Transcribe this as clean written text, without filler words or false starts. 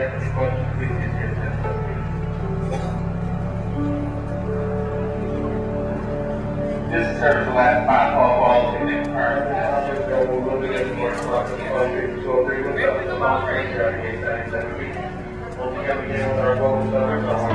have any questions, please use your attention. This is sort of the last final call for all the next part. I'll just go a little bit of more about the country to agree with us. The long range strategy that we will be coming in with our goals.